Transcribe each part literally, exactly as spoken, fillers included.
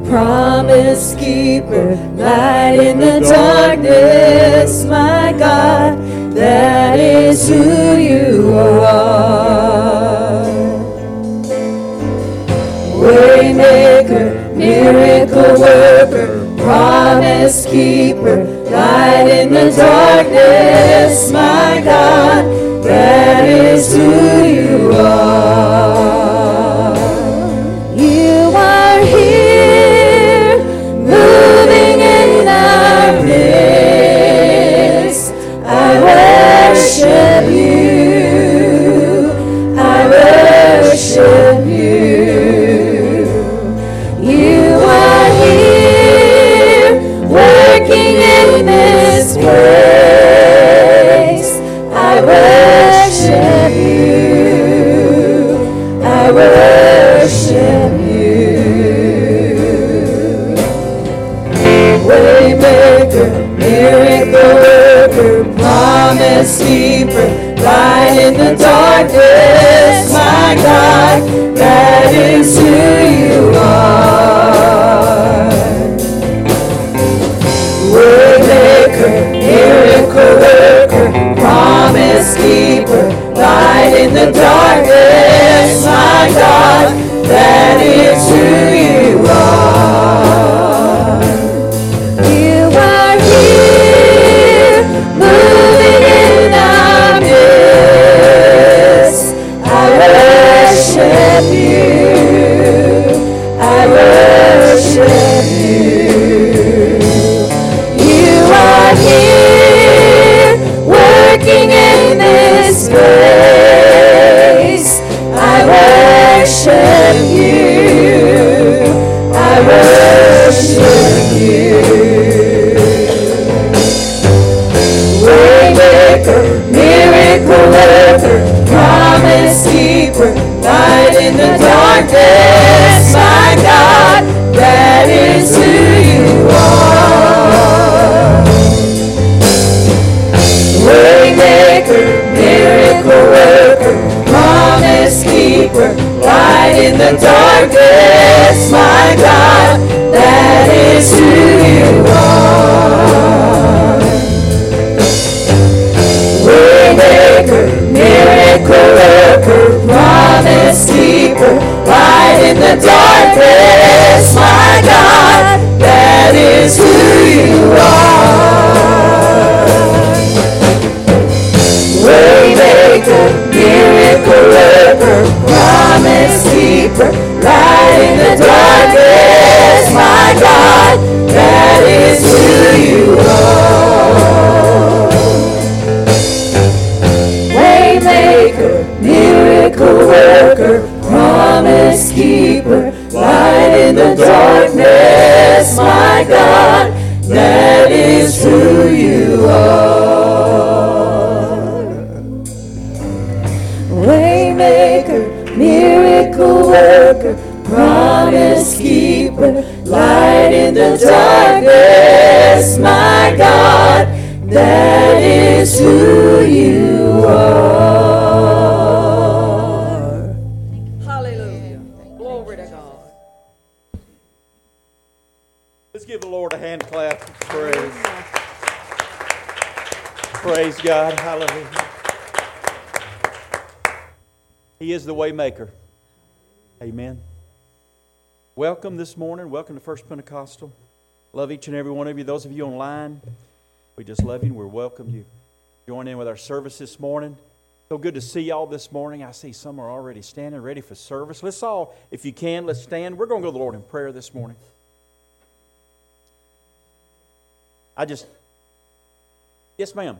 promise keeper, light in the darkness, my God, that is who you are. Waymaker, miracle worker, promise keeper, light in the darkness, my God, that is who you are. You are here, moving in our midst. I worship you, I worship you. You are here, working in this place. I worship you, I worship you. Waymaker, miracle worker, promise keeper, light in the darkness, my God, that is who you are. Waymaker, miracle worker, promise keeper, light in the darkness, my God, that is who you are. You are here, moving in our midst. I worship you, I worship you. You are here, working in this place. I worship you, I worship you. Waymaker, miracle worker, promise keeper, light in the darkness, my God, that is who you are. Waymaker, miracle worker, promise keeper, light in the darkness, my God, that is who you are. Waymaker, miracle worker, promise keeper, light in the darkness, my God, that is who you are. Waymaker, miracle worker, promise keeper, light in the darkness, my God, that is who you are. Waymaker, miracle worker, promise keeper, light in the darkness, my God, that is who you are. Waymaker, miracle worker, promise keeper, light in the darkness, my God, that is who you are. Hallelujah. Glory to God. Let's give the Lord a hand clap of praise. Praise God. Hallelujah. He is the way maker. Amen. Welcome this morning. Welcome to First Pentecostal. Love each and every one of you. Those of you online, we just love you and we welcome you. Join in with our service this morning. So good to see y'all this morning. I see some are already standing ready for service. Let's all, if you can, let's stand. We're going to go to the Lord in prayer this morning. I just, yes ma'am.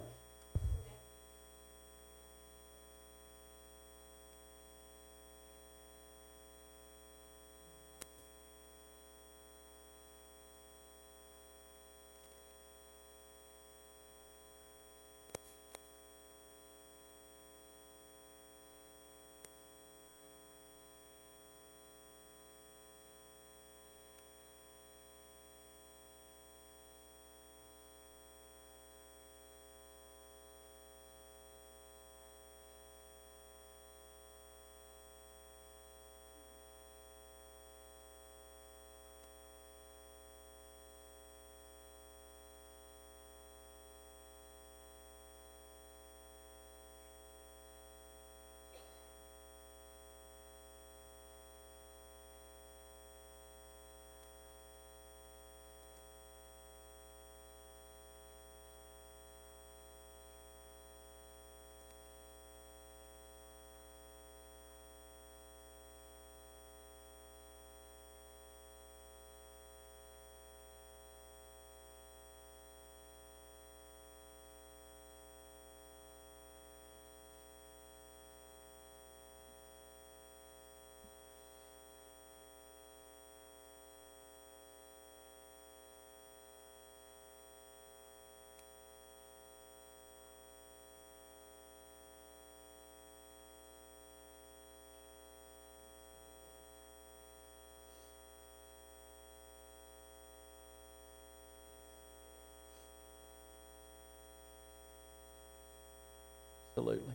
Absolutely.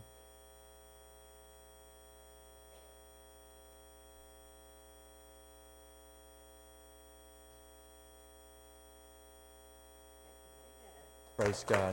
Praise God.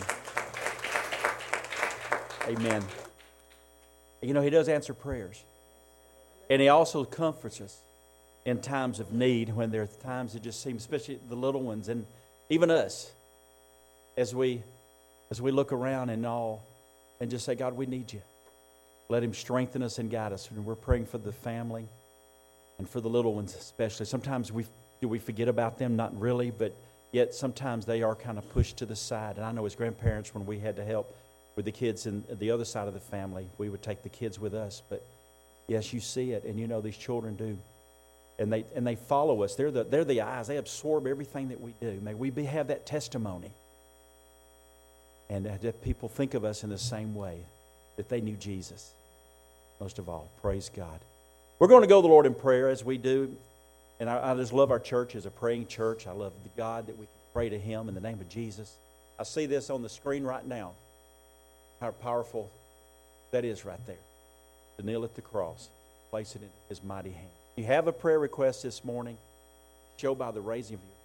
Amen. You know, He does answer prayers. And He also comforts us in times of need, when there are times that just seem, especially the little ones, and even us, as we as we look around and all, and just say, God, we need You. Let Him strengthen us and guide us. And we're praying for the family and for the little ones especially. Sometimes we do we forget about them? Not really, but yet sometimes they are kind of pushed to the side. And I know as grandparents, when we had to help with the kids in the other side of the family, we would take the kids with us. But yes, you see it, and you know these children do. And they and they follow us. They're the they're the eyes. They absorb everything that we do. May we be, have that testimony. And that people think of us in the same way, that they knew Jesus. Most of all, praise God. We're going to go to the Lord in prayer as we do. And I, I just love our church as a praying church. I love the God that we can pray to Him in the name of Jesus. I see this on the screen right now. How powerful that is right there. To kneel at the cross, place it in His mighty hand. You have a prayer request this morning, show by the raising of you.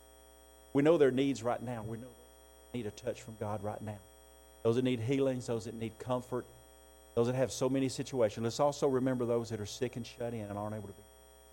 We know their needs right now. We know they need a touch from God right now. Those that need healings, those that need comfort, those that have so many situations. Let's also remember those that are sick and shut in and aren't able to be.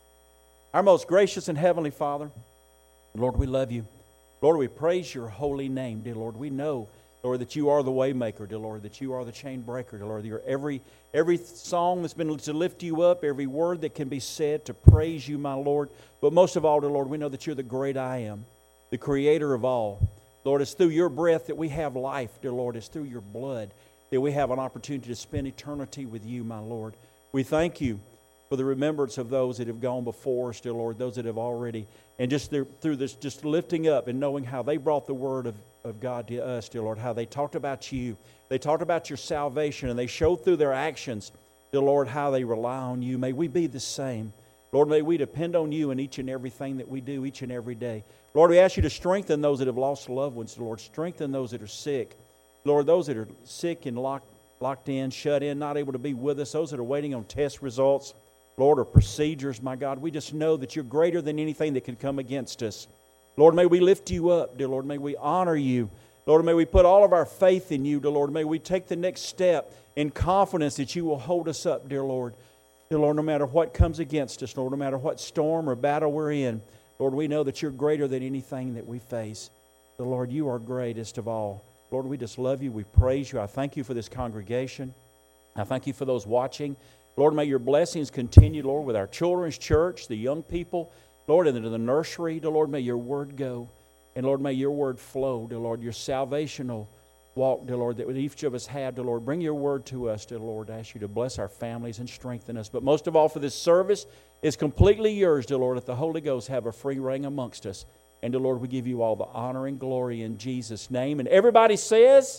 Our most gracious and heavenly Father, Lord, we love You. Lord, we praise Your holy name, dear Lord. We know, Lord, that You are the way maker, dear Lord, that You are the chain breaker, dear Lord. You're every, every song that's been to lift You up, every word that can be said to praise You, my Lord. But most of all, dear Lord, we know that You're the great I am, the creator of all. Lord, it's through Your breath that we have life, dear Lord. It's through Your blood that we have an opportunity to spend eternity with You, my Lord. We thank You for the remembrance of those that have gone before us, dear Lord, those that have already, and just through this, just lifting up and knowing how they brought the word of, of God to us, dear Lord, how they talked about You. They talked about Your salvation, and they showed through their actions, dear Lord, how they rely on You. May we be the same. Lord, may we depend on You in each and everything that we do each and every day. Lord, we ask You to strengthen those that have lost loved ones, Lord. Strengthen those that are sick. Lord, those that are sick and locked, locked in, shut in, not able to be with us, those that are waiting on test results, Lord, or procedures, my God, we just know that You're greater than anything that can come against us. Lord, may we lift You up, dear Lord. May we honor You. Lord, may we put all of our faith in You, dear Lord. May we take the next step in confidence that You will hold us up, dear Lord. Dear Lord, no matter what comes against us, Lord, no matter what storm or battle we're in, Lord, we know that You're greater than anything that we face. Dear Lord, You are greatest of all. Lord, we just love You. We praise You. I thank You for this congregation. I thank You for those watching. Lord, may Your blessings continue, Lord, with our children's church, the young people, Lord, and into the nursery. Dear Lord, may Your word go. And Lord, may Your word flow, dear Lord, Your salvational walk, dear Lord, that each of us have, dear Lord. Bring Your word to us, dear Lord. I ask You to bless our families and strengthen us. But most of all, for this service is completely Yours, dear Lord. Let the Holy Ghost have a free reign amongst us. And dear Lord, we give You all the honor and glory in Jesus' name. And everybody says,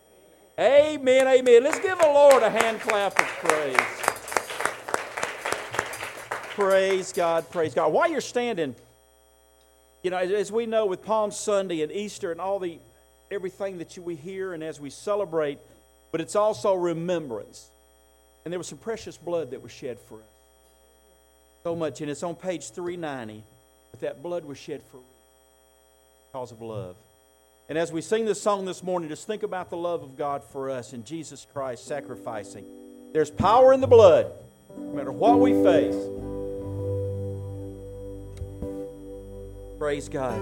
amen, amen. Let's give the Lord a hand clap of praise. Praise God, praise God. While you're standing, you know, as we know with Palm Sunday and Easter and all the everything that you, we hear and as we celebrate, but it's also remembrance. And there was some precious blood that was shed for us. So much, and it's on page three ninety, but that blood was shed for because of love. And as we sing this song this morning, just think about the love of God for us and Jesus Christ sacrificing. There's power in the blood, no matter what we face. Praise God.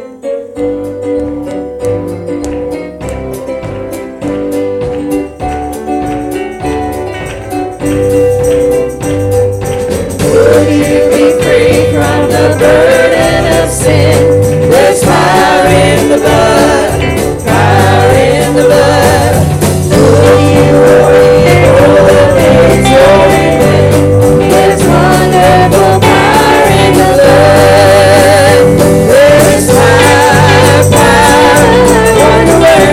Would you be free from the burden of sin? There's power in the blood, power in the blood. Would you worry over the things going away? There's wonderful power in the blood. There's power, power, wonder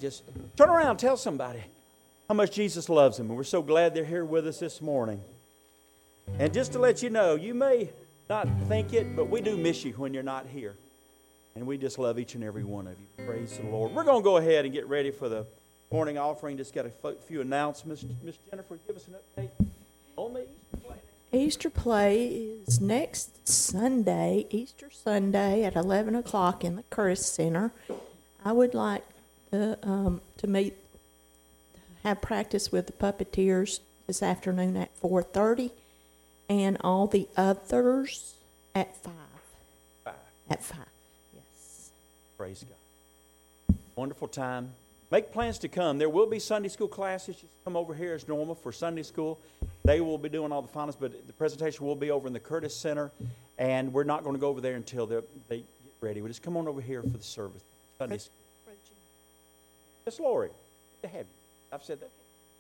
Just turn around and tell somebody how much Jesus loves them. And we're so glad they're here with us this morning. And just to let you know, you may not think it, but we do miss you when you're not here. And we just love each and every one of you. Praise the Lord. We're going to go ahead and get ready for the morning offering. Just got a few announcements. Miss Jennifer, give us an update on the Easter play. Easter play is next Sunday, Easter Sunday at eleven o'clock in the Curtis Center. I would like to, um, to meet, have practice with the puppeteers this afternoon at four thirty, and all the others at five. Five. At five. Praise God. Wonderful time. Make plans to come. There will be Sunday school classes. Just come over here as normal for Sunday school. They will be doing all the finals, but the presentation will be over in the Curtis Center, and we're not going to go over there until they get ready. We just come on over here for the service. Sunday school. Miss Lori, good to have you. I've said that.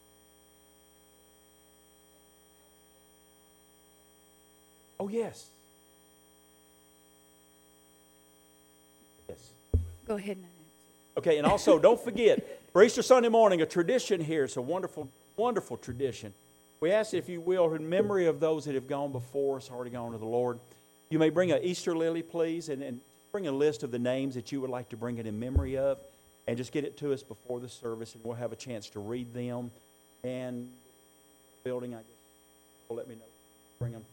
Oh, yes. Yes. Go ahead and Okay, and also don't forget, for Easter Sunday morning, a tradition here. It's a wonderful, wonderful tradition. We ask, if you will, in memory of those that have gone before us, already gone to the Lord, you may bring an Easter lily, please, and, and bring a list of the names that you would like to bring it in memory of, and just get it to us before the service, and we'll have a chance to read them. And building, I guess, will let me know. Bring them.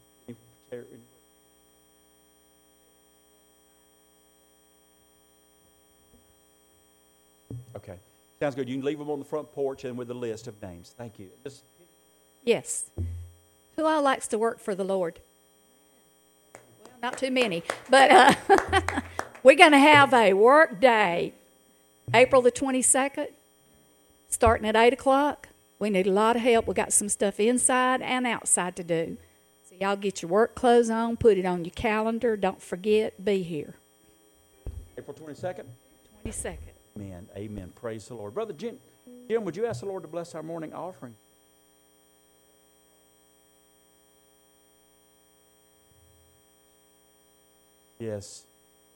Okay. Sounds good. You can leave them on the front porch and with a list of names. Thank you. Just yes. Who all likes to work for the Lord? Well, not too many. But uh, we're going to have a work day, April the twenty-second, starting at eight o'clock. We need a lot of help. We got some stuff inside and outside to do. So y'all get your work clothes on, put it on your calendar. Don't forget, be here. April twenty-second? twenty-second. Amen. Amen. Praise the Lord. Brother Jim, Jim, would you ask the Lord to bless our morning offering? Yes.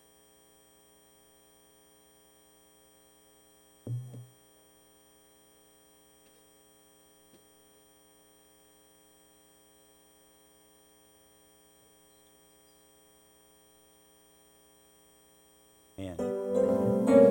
Amen.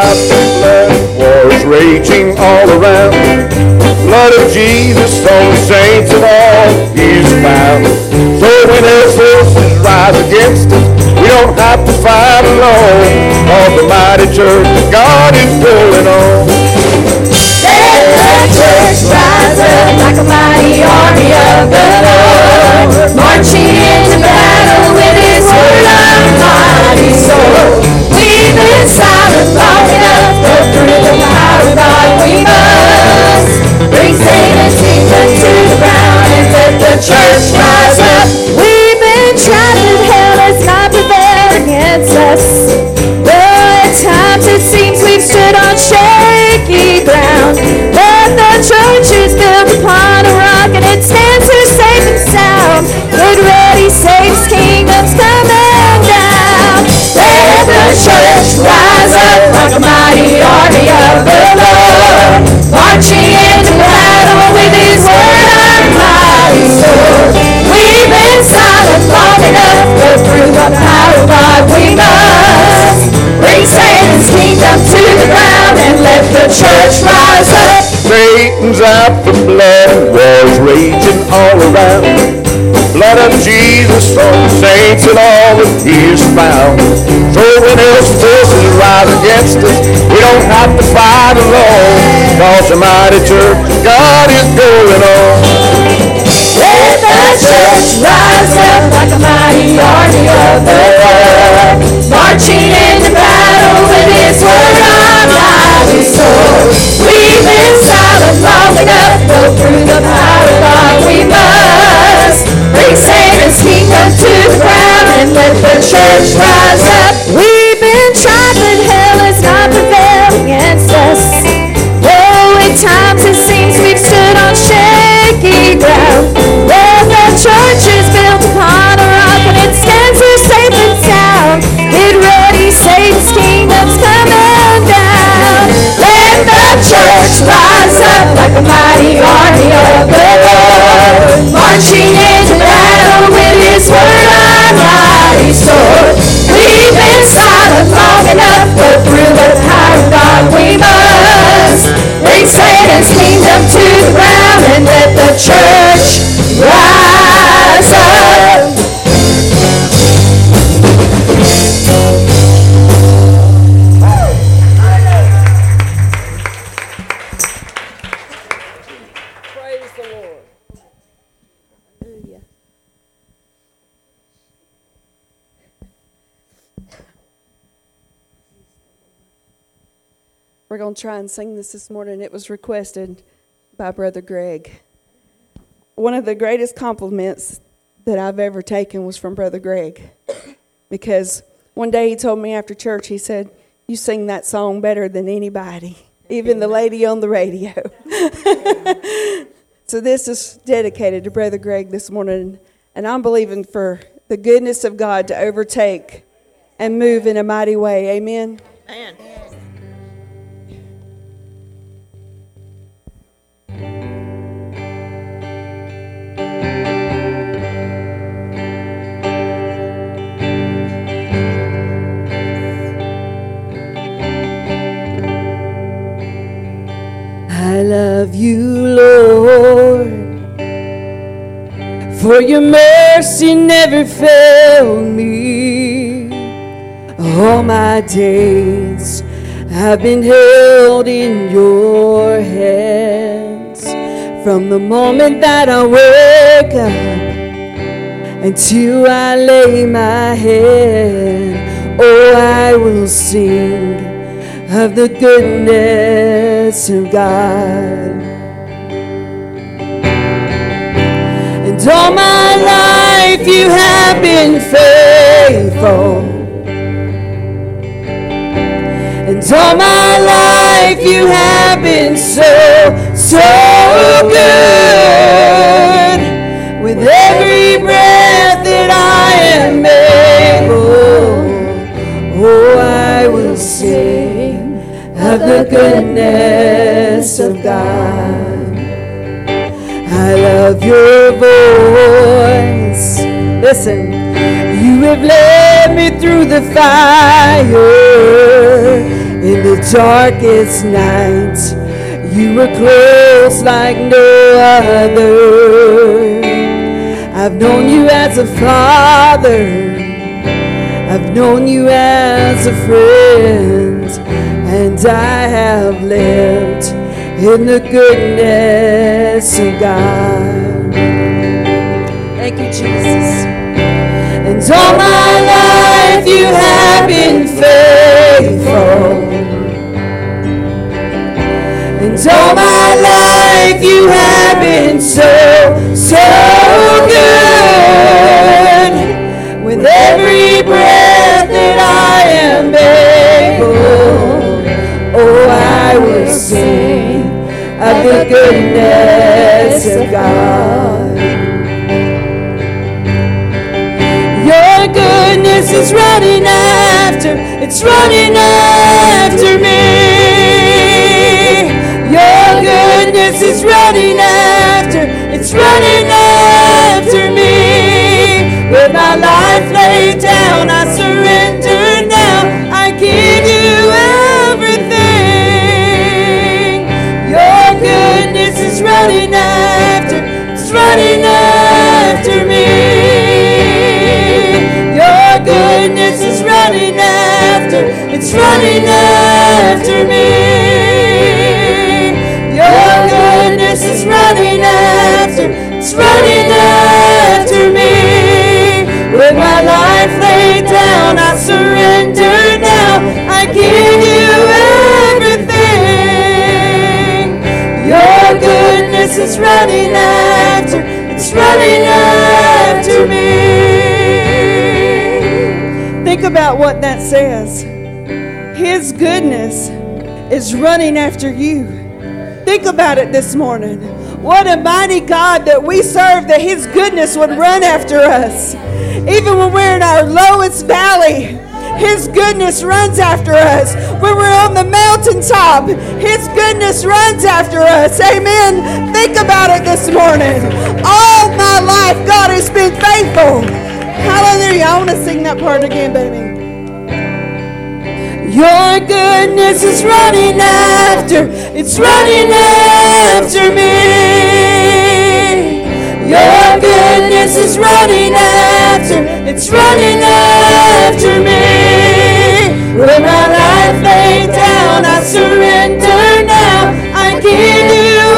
out the blood, wars raging all around. Blood of Jesus on the saints and all is found. So when his forces rise against us, we don't have to fight alone, cause the mighty church of God is going on. Let the church rise up like a mighty army of the Lord, marching into battle with his word of mighty sword. We've been silent long enough, but through the power of God we must bring Satan's kingdom to the ground and let the church rise up. We've been trapped in hell, has not prevailed against us. Though at times it seems we've stood on shaky ground, but the church is built upon a rock and it stands here safe and sound. Get ready, Satan's kingdom's coming down. Let the church rise up like a mighty army of the Lord, marching into battle with his word of mighty sword. We've been silent long enough, but through the power of God we must bring Satan's kingdom to the ground and let the church rise up. Satan's out for blood, wars raging all around. Blood of Jesus on the saints and all that he is found. So when his forces rise against us, we don't have to fight alone, cause the mighty church of God is going on. Let the church rise up like a mighty army of the Lord, marching into battle with his word of mighty sword. We've been silent long enough, but through the power of God we must bring Satan's kingdom to the ground and let the church rise up. We've been tried, but hell has not prevailed against us. Though at times it seems we've stood on shaky ground, well, the church is built upon a rock and it stands here safe and sound. Get ready, Satan's kingdom's coming down. Let the church rise up like a mighty army of the Lord, marching into battle with his word of mighty sword. We've been silent long enough, but through the power of God we must bring Satan's kingdom to the ground and let the church rise up. Praise the Lord. Hallelujah. We're going to try and sing this this morning. It was requested by Brother Greg. One of the greatest compliments that I've ever taken was from Brother Greg, because one day he told me after church, he said, "You sing that song better than anybody, even the lady on the radio." So this is dedicated to Brother Greg this morning, and I'm believing for the goodness of God to overtake and move in a mighty way. Amen. Man. I love you, Lord, for your mercy never failed me. All my days I've been held in your hands, from the moment that I wake up until I lay my head. Oh, I will sing of the goodness of God. And all my life you have been faithful, and all my life you have been so, so good. With every breath that I am able, oh, I will sing of the goodness of God. I love your voice. Listen, you have led me through the fire and the darkest night, you were close like no other. I've known you as a father, I've known you as a friend, and I have lived in the goodness of God. Thank you, Jesus. And all my life you have been faithful. And all my life you have been so, so good. With every breath that I am able, oh, I will sing of the goodness of God. Your goodness is running after, it's running after me. Your goodness is running after, it's running after me. With my life laid down, I surrender now. I give you everything. Your goodness is running after, it's running after me. Your goodness is running after, it's running after me. Your goodness is running after, it's running after me. With my life laid down, I surrender now. I give you everything. Your goodness is running after, it's running after me. Think about what that says. His goodness is running after you. Think about it this morning. What a mighty God that we serve, that His goodness would run after us. Even when we're in our lowest valley, His goodness runs after us. When we're on the mountaintop, His goodness runs after us. Amen. Think about it this morning. All my life, God has been faithful. Hallelujah. I want to sing that part again, baby. Your goodness is running after, it's running after me. Your goodness is running after, it's running after me. With my life laid down, I surrender now. I give you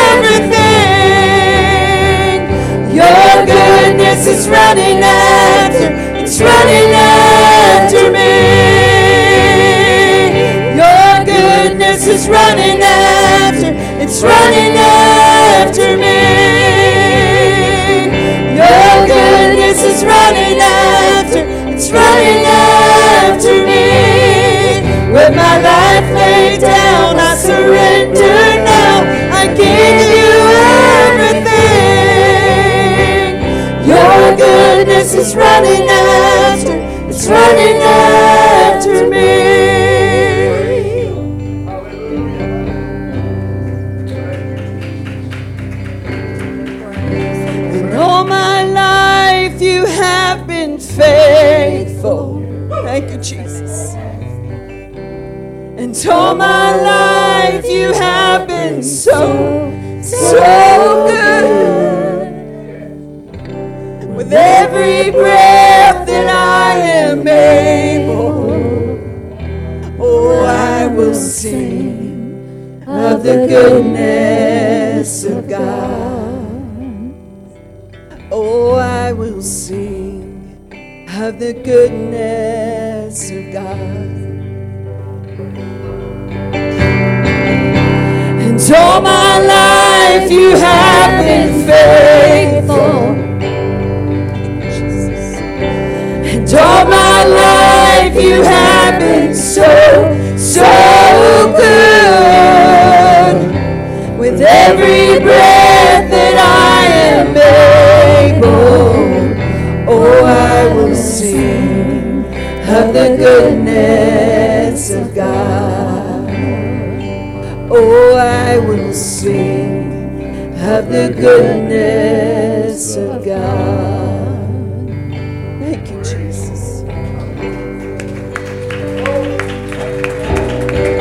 everything. Your goodness is running after, it's running after me. Your goodness is running after, it's running after me. Your goodness is running after, it's running after me. With my life laid down, I surrender now. I give you everything. Your goodness is running after, it's running after me. All my life you have been faithful. Thank you, Jesus. And all my life you have been so, so good. With every breath that I am able, oh, I will sing of the goodness of God. Oh, I will sing of the goodness of God. And all my life you have been faithful. And all my life you have been so, so good. With every breath that I am able, oh, I will sing of the goodness of God. Oh, I will sing of the goodness of God. Thank you, Jesus.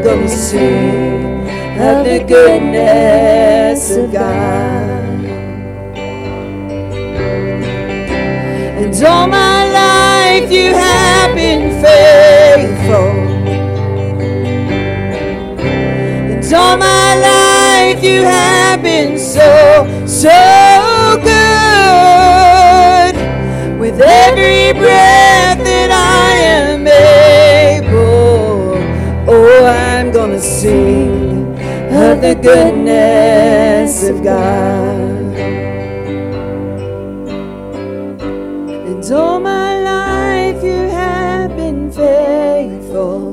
gonna sing of the goodness of God. And all my life you have been faithful. And all my life you have been so, so good. With every breath that I am able, oh, I'm gonna sing of the goodness of God. And all my life you have been faithful.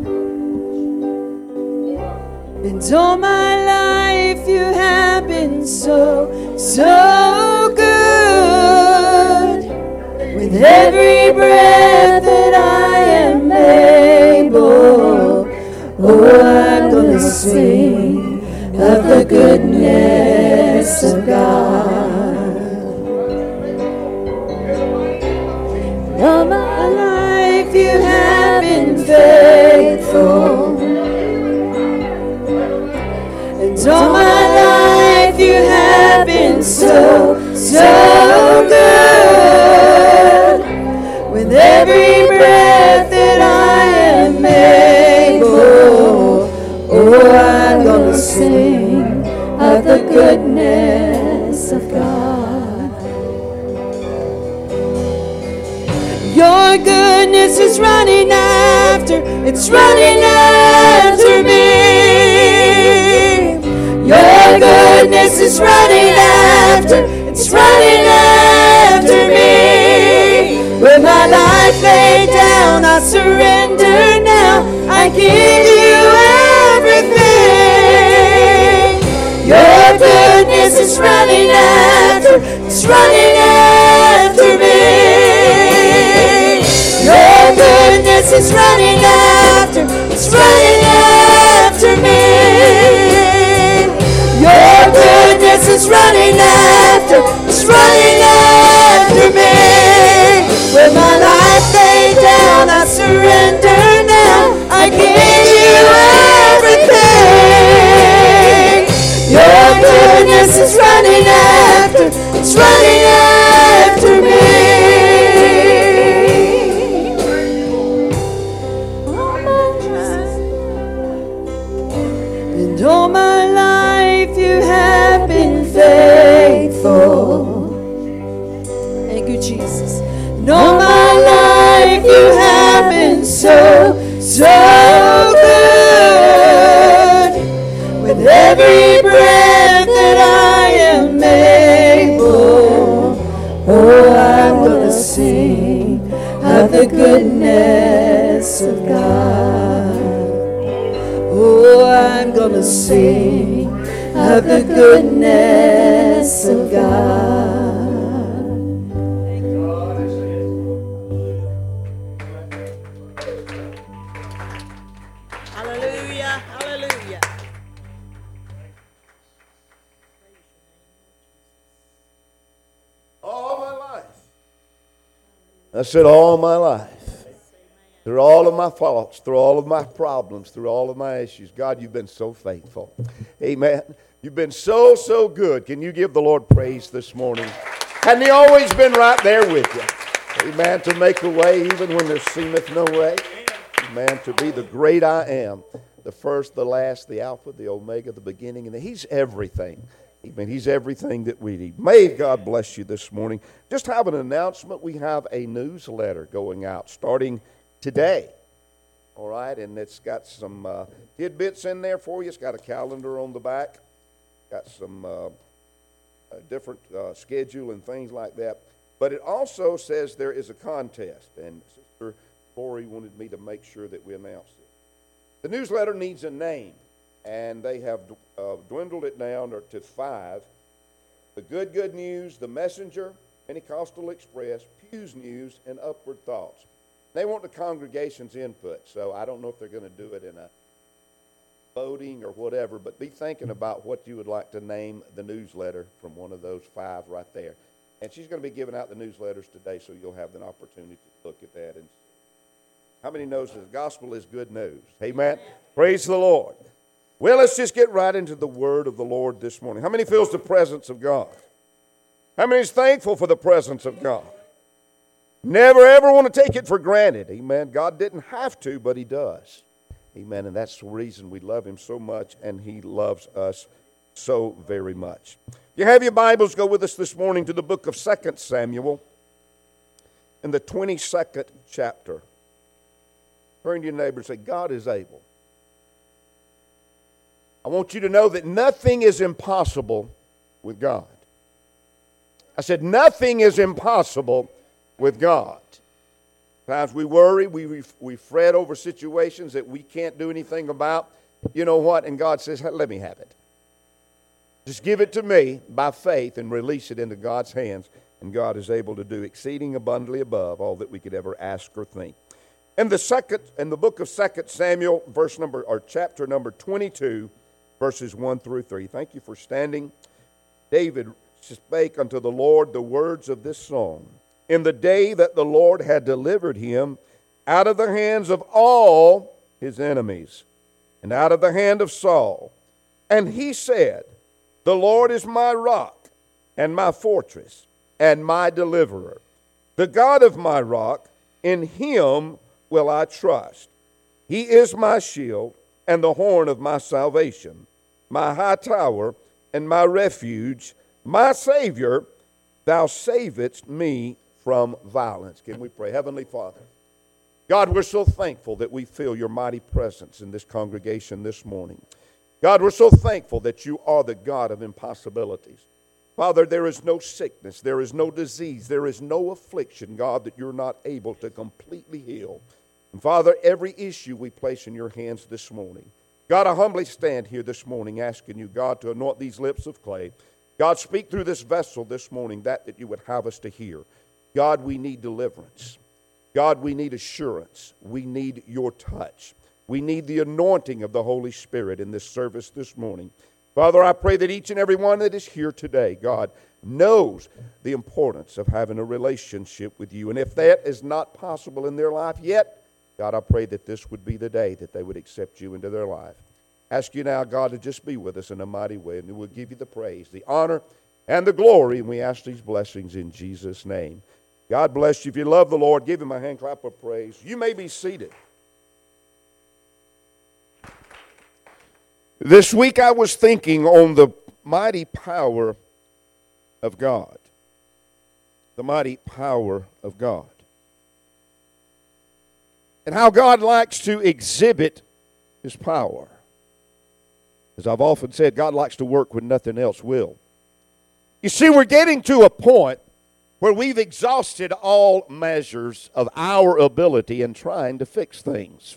And all my life you have been so, so good. With every breath that I am able, oh, I'm gonna sing of the goodness of God. All my life you have been faithful. And all my life you have been so, so good. With every breath that I am able, oh, I'm gonna sing of the goodness of God. Your goodness is running after, it's running after me. Your goodness is running after, it's running after me. With my life laid down, I surrender now. I give you everything. Your goodness is running after, it's running after me. Your goodness is running after, it's running after me. Your goodness is running after, it's running after me. With my life laid down, I surrender now. I give you everything. Your goodness is running after, it's running after me. And all my life you have been faithful. Thank you, Jesus. And all my life you have been so, so good. With every breath that I am able, oh, I'm gonna sing of the goodness of God. Oh, I'm gonna sing of the goodness of God. Hallelujah, hallelujah. All my life. I said all my life. Through all of my faults, through all of my problems, through all of my issues, God, you've been so faithful. Amen. You've been so, so good. Can you give the Lord praise this morning? Hadn't He always been right there with you? Amen. To make a way even when there seemeth no way. Amen. To be the great I am. The first, the last, the Alpha, the Omega, the beginning, and the, He's everything. Amen. He's everything that we need. May God bless you this morning. Just have an announcement. We have a newsletter going out starting today. All right, and it's got some uh, tidbits in there for you. It's got a calendar on the back. Got some uh, a different uh, schedule and things like that. But it also says there is a contest, and Sister Lori wanted me to make sure that we announce it. The newsletter needs a name, and they have uh, dwindled it down to five. The Good Good News, The Messenger, Pentecostal Express, Pew's News, and Upward Thoughts. They want the congregation's input, so I don't know if they're going to do it in a voting or whatever, but be thinking about what you would like to name the newsletter from one of those five right there. And she's going to be giving out the newsletters today, so you'll have an opportunity to look at that. And How many knows that the gospel is good news? Amen. Praise the Lord. Well, let's just get right into the word of the Lord this morning. How many feels the presence of God? How many is thankful for the presence of God? Never ever want to take it for granted. Amen. God didn't have to, but he does. Amen. And that's the reason we love him so much, and he loves us so very much. If you have your Bibles, go with us this morning to the book of Second Samuel in the twenty-second chapter. Turn to your neighbor and say, God is able. I want you to know that nothing is impossible with God. I said nothing is impossible with God. Sometimes we worry, we, we fret over situations that we can't do anything about. You know what? And God says, hey, let me have it. Just give it to me by faith and release it into God's hands. And God is able to do exceeding abundantly above all that we could ever ask or think. In the second, in the book of Second Samuel, verse number or chapter number twenty-two, verses one through three. Thank you for standing. David spake unto the Lord the words of this song. In the day that the Lord had delivered him out of the hands of all his enemies, and out of the hand of Saul. And he said, the Lord is my rock, and my fortress, and my deliverer. The God of my rock, in him will I trust. He is my shield, and the horn of my salvation, my high tower, and my refuge, my Savior, thou savest me from violence. Can we pray? Heavenly Father, God, we're so thankful that we feel your mighty presence in this congregation this morning. God, we're so thankful that you are the God of impossibilities. Father, there is no sickness, there is no disease, there is no affliction, God, that you're not able to completely heal. And Father, every issue we place in your hands this morning. God, I humbly stand here this morning asking you, God, to anoint these lips of clay. God, speak through this vessel this morning that that you would have us to hear. God, we need deliverance. God, we need assurance. We need your touch. We need the anointing of the Holy Spirit in this service this morning. Father, I pray that each and every one that is here today, God, knows the importance of having a relationship with you. And if that is not possible in their life yet, God, I pray that this would be the day that they would accept you into their life. Ask you now, God, to just be with us in a mighty way, and we'll give you the praise, the honor, and the glory, and we ask these blessings in Jesus' name. God bless you. If you love the Lord, give him a hand clap of praise. You may be seated. This week I was thinking on the mighty power of God. The mighty power of God. And how God likes to exhibit his power. As I've often said, God likes to work when nothing else will. You see, we're getting to a point where we've exhausted all measures of our ability in trying to fix things.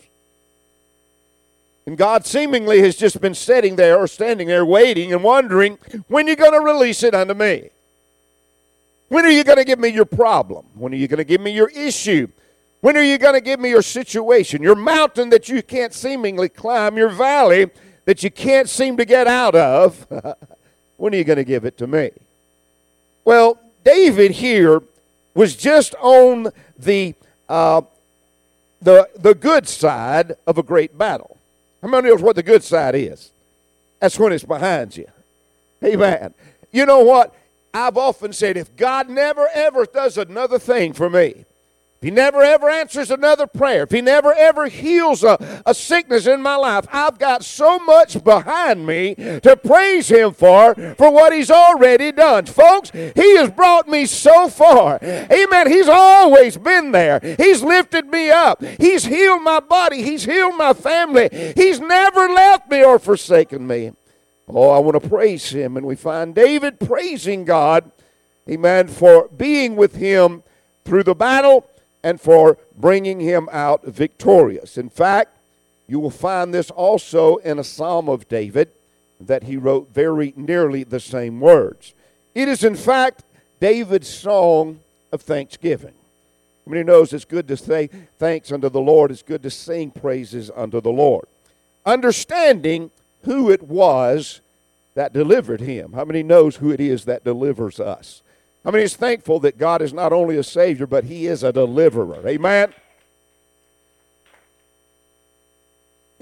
And God seemingly has just been sitting there or standing there waiting and wondering, when are you going to release it unto me? When are you going to give me your problem? When are you going to give me your issue? When are you going to give me your situation, your mountain that you can't seemingly climb, your valley that you can't seem to get out of? When are you going to give it to me? Well, David here was just on the, uh, the, the good side of a great battle. How many knows what the good side is? That's when it's behind you. Amen. You know what? I've often said, if God never ever does another thing for me, if he never ever answers another prayer, if he never ever heals a, a sickness in my life, I've got so much behind me to praise him for, for what he's already done. Folks, he has brought me so far. Amen. He's always been there. He's lifted me up. He's healed my body. He's healed my family. He's never left me or forsaken me. Oh, I want to praise him. And we find David praising God, amen, for being with him through the battle and for bringing him out victorious. In fact, you will find this also in a Psalm of David that he wrote very nearly the same words. It is, in fact, David's song of thanksgiving. How many knows it's good to say thanks unto the Lord? It's good to sing praises unto the Lord. Understanding who it was that delivered him. How many knows who it is that delivers us? How many is thankful that God is not only a Savior, but he is a deliverer? Amen?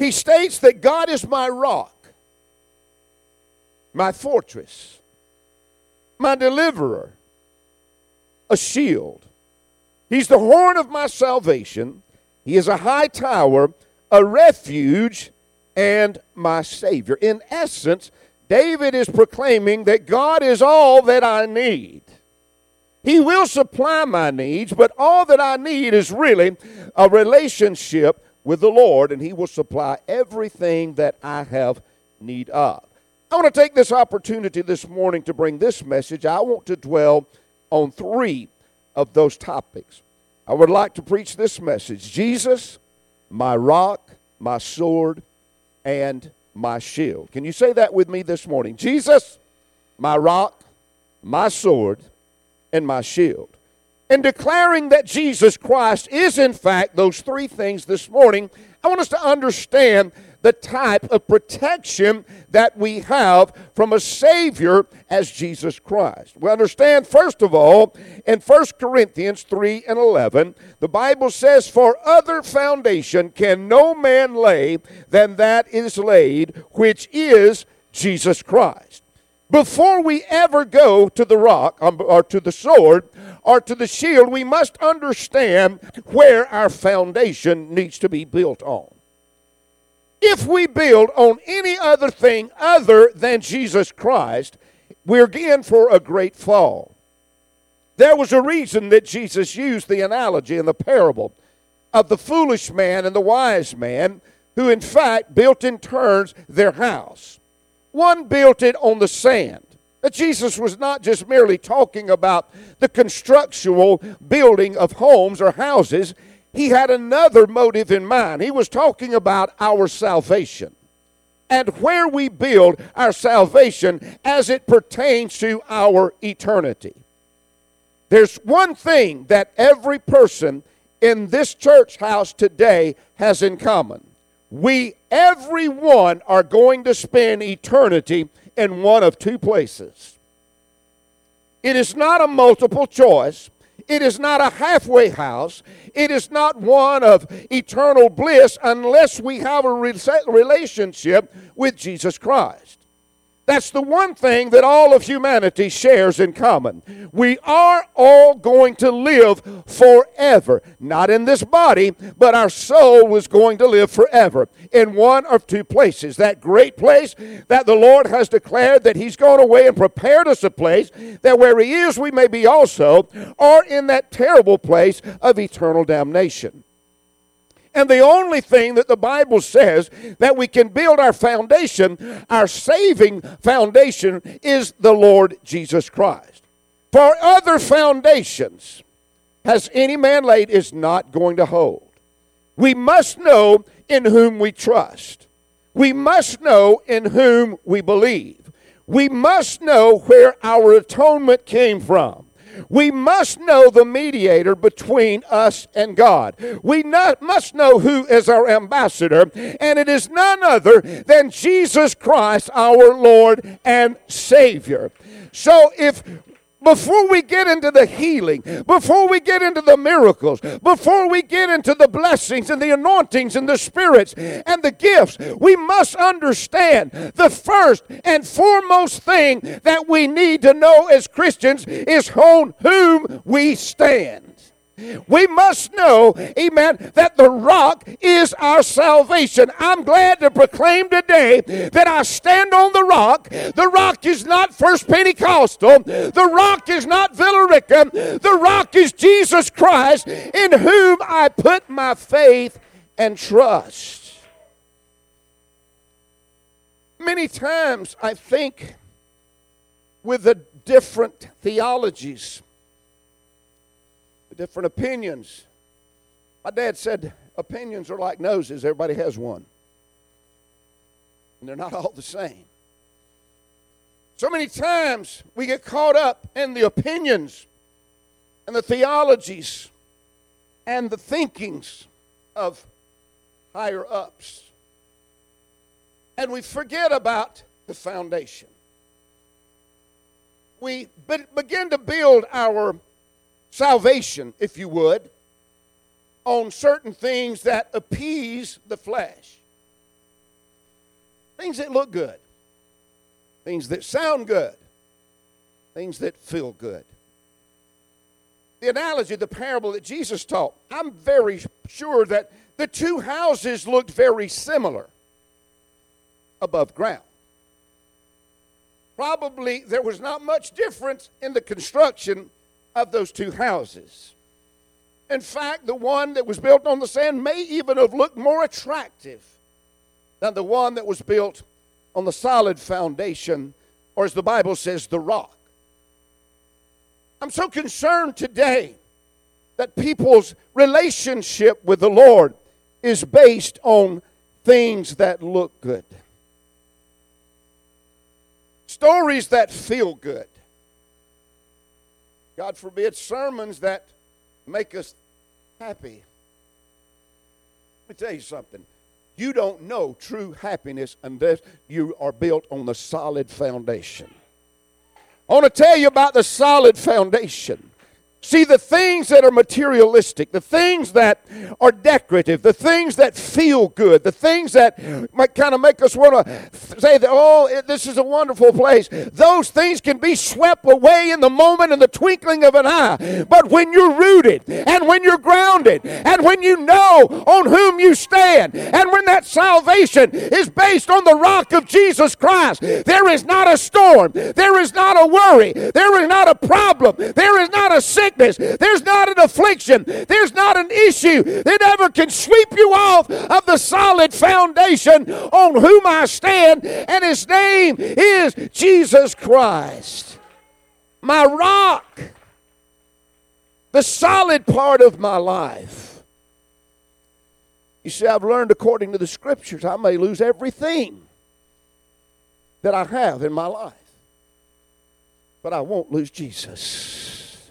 he states that God is my rock, my fortress, my deliverer, a shield. He's the horn of my salvation. He is a high tower, a refuge, and my Savior. In essence, David is proclaiming that God is all that I need. He will supply my needs, but all that I need is really a relationship with the Lord, and he will supply everything that I have need of. I want to take this opportunity this morning to bring this message. I want to dwell on three of those topics. I would like to preach this message: Jesus, my rock, my sword, and my shield. Can you say that with me this morning? Jesus, my rock, my sword, and my shield. In declaring that Jesus Christ is in fact those three things this morning, I want us to understand the type of protection that we have from a Savior as Jesus Christ. We understand, first of all, in First Corinthians three and eleven, the Bible says, "For other foundation can no man lay than that is laid, which is Jesus Christ." Before we ever go to the rock, or to the sword, or to the shield, we must understand where our foundation needs to be built on. If we build on any other thing other than Jesus Christ, we're in for a great fall. There was a reason that Jesus used the analogy in the parable of the foolish man and the wise man, who in fact built in turns their house. One built it on the sand. But Jesus was not just merely talking about the constructional building of homes or houses. He had another motive in mind. He was talking about our salvation and where we build our salvation as it pertains to our eternity. There's one thing that every person in this church house today has in common. We, everyone, are going to spend eternity in one of two places. It is not a multiple choice. It is not a halfway house. It is not one of eternal bliss unless we have a relationship with Jesus Christ. That's the one thing that all of humanity shares in common. We are all going to live forever. Not in this body, but our soul was going to live forever in one of two places. That great place that the Lord has declared that he's gone away and prepared us a place that where he is we may be also, or in that terrible place of eternal damnation. And the only thing that the Bible says that we can build our foundation, our saving foundation, is the Lord Jesus Christ. For other foundations has any man laid is not going to hold. We must know in whom we trust. We must know in whom we believe. We must know where our atonement came from. We must know the mediator between us and God. We not, must know who is our ambassador, and it is none other than Jesus Christ, our Lord and Savior. So if before we get into the healing, before we get into the miracles, before we get into the blessings and the anointings and the spirits and the gifts, we must understand the first and foremost thing that we need to know as Christians is on whom we stand. We must know, amen, that the rock is our salvation. I'm glad to proclaim today that I stand on the rock. The rock is not First Pentecostal. The rock is not Villa Rica. The rock is Jesus Christ, in whom I put my faith and trust. Many times I think with the different theologies, different opinions. My dad said opinions are like noses. Everybody has one. And they're not all the same. So many times we get caught up in the opinions and the theologies and the thinkings of higher ups. And we forget about the foundation. We be- begin to build our salvation, if you would, on certain things that appease the flesh. Things that look good. Things that sound good. Things that feel good. The analogy, the parable that Jesus taught, I'm very sure that the two houses looked very similar above ground. Probably there was not much difference in the construction of those two houses. In fact, the one that was built on the sand may even have looked more attractive than the one that was built on the solid foundation, or as the Bible says, the rock. I'm so concerned today that people's relationship with the Lord is based on things that look good. Stories that feel good. God forbid, sermons that make us happy. Let me tell you something. You don't know true happiness unless you are built on the solid foundation. I want to tell you about the solid foundation. See, the things that are materialistic, the things that are decorative, the things that feel good, the things that might kind of make us want to say that, oh, this is a wonderful place, those things can be swept away in the moment, in the twinkling of an eye. But when you're rooted, and when you're grounded, and when you know on whom you stand, and when that salvation is based on the rock of Jesus Christ, there is not a storm, there is not a worry, there is not a problem, there is not a sickness, there's not an affliction, there's not an issue that ever can sweep you off of the solid foundation on whom I stand, and his name is Jesus Christ. My rock, the solid part of my life. You see, I've learned according to the scriptures, I may lose everything that I have in my life, but I won't lose Jesus.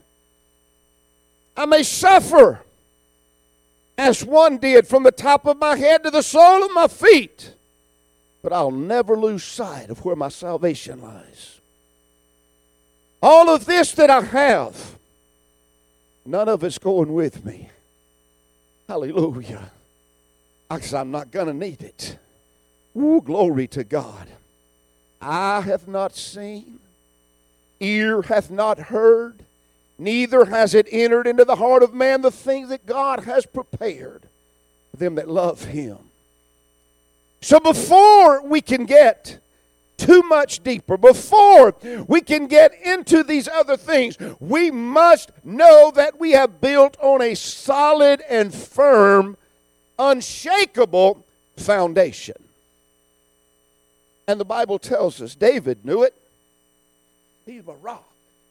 I may suffer as one did from the top of my head to the sole of my feet, but I'll never lose sight of where my salvation lies. All of this that I have, none of it's going with me. Hallelujah. Because I'm not going to need it. Ooh, glory to God. Eye hath not seen, ear hath not heard, neither has it entered into the heart of man the things that God has prepared for them that love him. So before we can get too much deeper, before we can get into these other things, we must know that we have built on a solid and firm, unshakable foundation. And the Bible tells us, David knew it. He's my rock.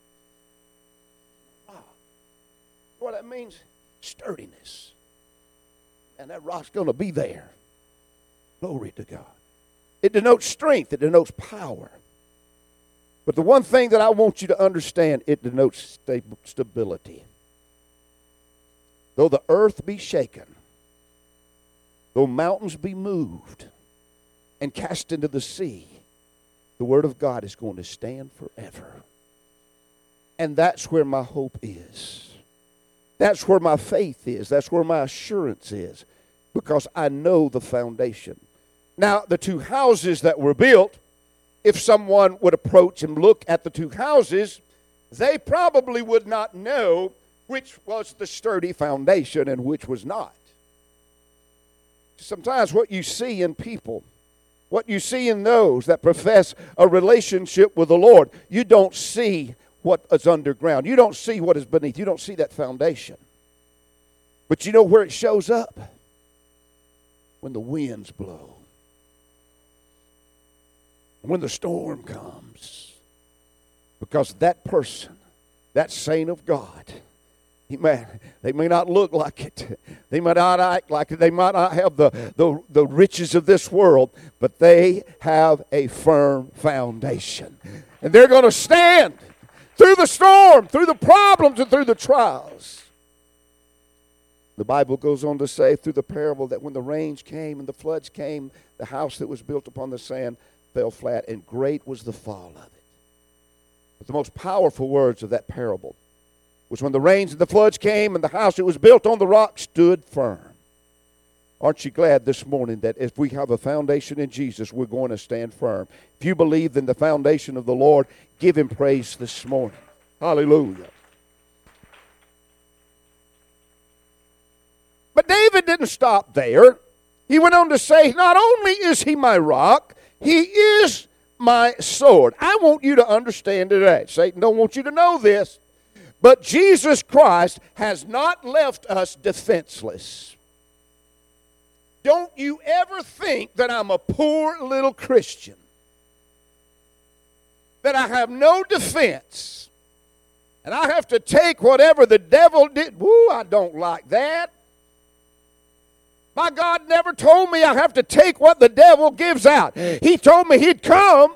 What that means? Sturdiness. And that rock's going to be there. Glory to God. It denotes strength. It denotes power. But the one thing that I want you to understand, it denotes stability. Though the earth be shaken, though mountains be moved and cast into the sea, the word of God is going to stand forever. And that's where my hope is. That's where my faith is. That's where my assurance is. Because I know the foundation. Now, the two houses that were built, if someone would approach and look at the two houses, they probably would not know which was the sturdy foundation and which was not. Sometimes what you see in people, what you see in those that profess a relationship with the Lord, you don't see what is underground. You don't see what is beneath. You don't see that foundation. But you know where it shows up? When the winds blow. When the storm comes. Because that person, that saint of God, he may, they may not look like it. They might not act like it. They might not have the, the, the riches of this world. But they have a firm foundation. And they're going to stand through the storm, through the problems, and through the trials. The Bible goes on to say through the parable that when the rains came and the floods came, the house that was built upon the sand fell flat, and great was the fall of it. But the most powerful words of that parable was when the rains and the floods came and the house that was built on the rock stood firm. Aren't you glad this morning that if we have a foundation in Jesus, we're going to stand firm? If you believe in the foundation of the Lord, give Him praise this morning. Hallelujah. But David didn't stop there. He went on to say, not only is He my rock, He is my sword. I want you to understand today. Satan don't want you to know this, but Jesus Christ has not left us defenseless. Don't you ever think that I'm a poor little Christian, that I have no defense, and I have to take whatever the devil did. Woo, I don't like that. My God never told me I have to take what the devil gives out. He told me He'd come.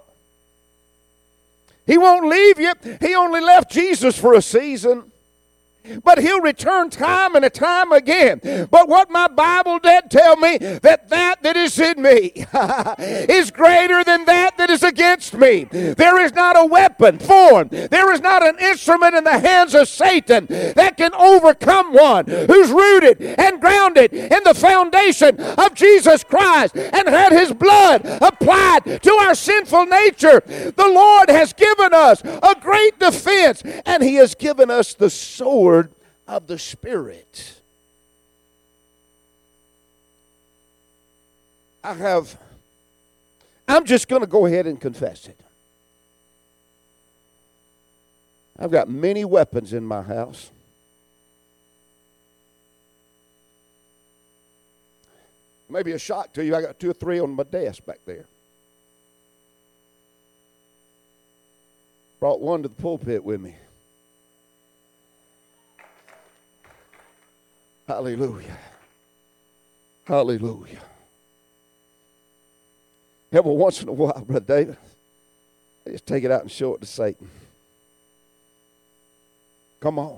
He won't leave you. He only left Jesus for a season. But He'll return time and a time again. But what my Bible did tell me, that that that is in me is greater than that that is against me. There is not a weapon formed. There is not an instrument in the hands of Satan that can overcome one who's rooted and grounded in the foundation of Jesus Christ and had His blood applied to our sinful nature. The Lord has given us a great defense, and He has given us the sword of the Spirit. I have, I'm just going to go ahead and confess it. I've got many weapons in my house. Maybe a shock to you, I got two or three on my desk back there. Brought one to the pulpit with me. Hallelujah. Hallelujah. Every once in a while, Brother David, I just take it out and show it to Satan. Come on.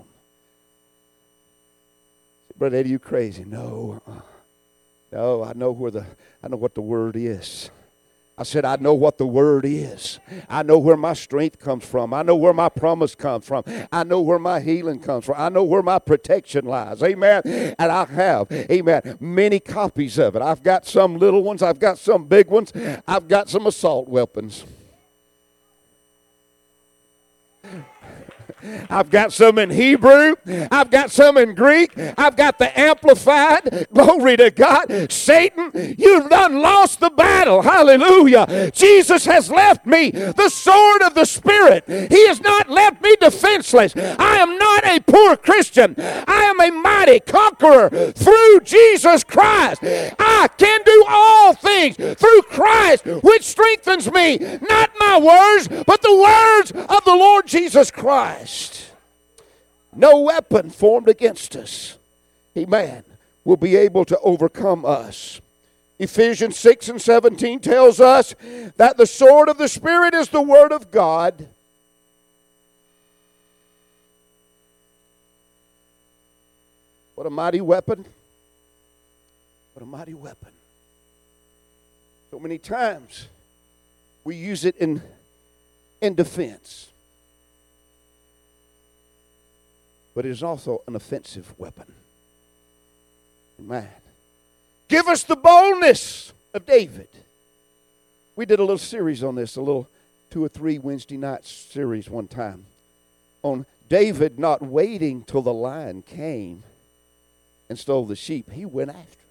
Brother Eddie, you crazy? No. Uh-uh. No, I know where the I know what the word is. I said, I know what the word is. I know where my strength comes from. I know where my promise comes from. I know where my healing comes from. I know where my protection lies. Amen. And I have, amen, many copies of it. I've got some little ones. I've got some big ones. I've got some assault weapons. I've got some in Hebrew. I've got some in Greek. I've got the Amplified. Glory to God. Satan, you've done lost the battle. Hallelujah. Jesus has left me the sword of the Spirit. He has not left me defenseless. I am not a poor Christian. I am a mighty conqueror through Jesus Christ. I can do all things through Christ, which strengthens me. Not my words, but the words of the Lord Jesus Christ. No weapon formed against us, amen, will be able to overcome us. Ephesians six and seventeen tells us that the sword of the Spirit is the Word of God. What a mighty weapon. What a mighty weapon. So many times we use it in, in defense. But it is also an offensive weapon. Amen. Give us the boldness of David. We did a little series on this, a little two or three Wednesday night series one time, on David not waiting till the lion came and stole the sheep. He went after it.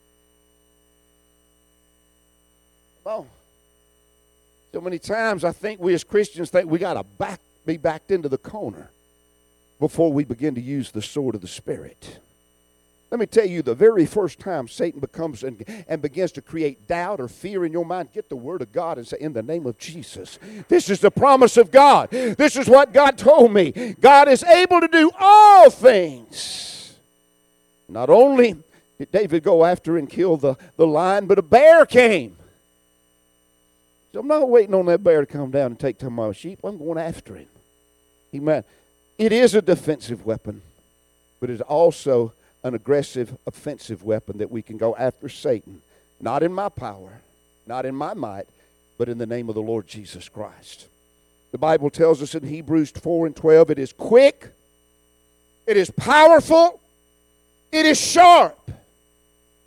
Oh, so many times I think we as Christians think we got to back be backed into the corner before we begin to use the sword of the Spirit. Let me tell you, the very first time Satan becomes and, and begins to create doubt or fear in your mind, get the Word of God and say, in the name of Jesus, this is the promise of God. This is what God told me. God is able to do all things. Not only did David go after and kill the, the lion, but a bear came. So I'm not waiting on that bear to come down and take some of my sheep. I'm going after him. Amen. It is a defensive weapon, but it is also an aggressive, offensive weapon that we can go after Satan. Not in my power, not in my might, but in the name of the Lord Jesus Christ. The Bible tells us in Hebrews four and twelve, it is quick, it is powerful, it is sharp.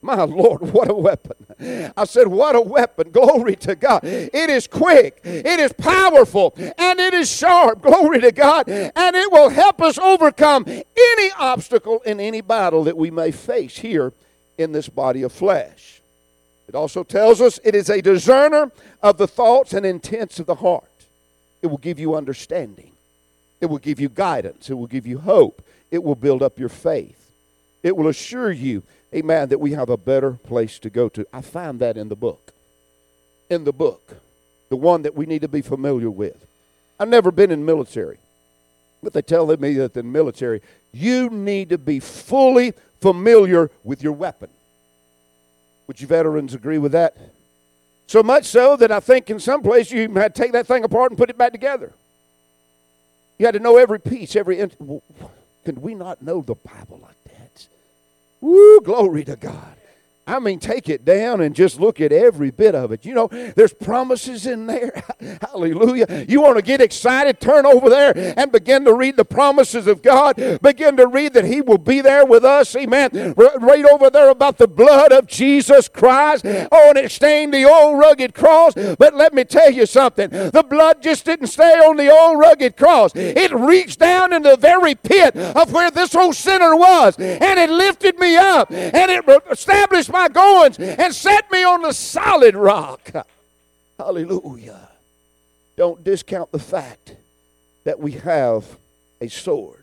My Lord, what a weapon. I said, what a weapon. Glory to God. It is quick, it is powerful, and it is sharp. Glory to God. And it will help us overcome any obstacle in any battle that we may face here in this body of flesh. It also tells us it is a discerner of the thoughts and intents of the heart. It will give you understanding. It will give you guidance. It will give you hope. It will build up your faith. It will assure you, amen, that we have a better place to go to. I find that in the book. In the book. The one that we need to be familiar with. I've never been in military. But they tell me that in the military, you need to be fully familiar with your weapon. Would you veterans agree with that? So much so that I think in some place you had to take that thing apart and put it back together. You had to know every piece, every inch. Can we not know the Bible like that? Woo, glory to God. I mean, take it down and just look at every bit of it. You know, there's promises in there. Hallelujah. You want to get excited, turn over there and begin to read the promises of God. Begin to read that He will be there with us. Amen. Read over there about the blood of Jesus Christ. Oh, and it stained the old rugged cross. But let me tell you something. The blood just didn't stay on the old rugged cross. It reached down in the very pit of where this old sinner was. And it lifted me up. And it established my goings and set me on the solid rock. Hallelujah. Don't discount the fact that we have a sword.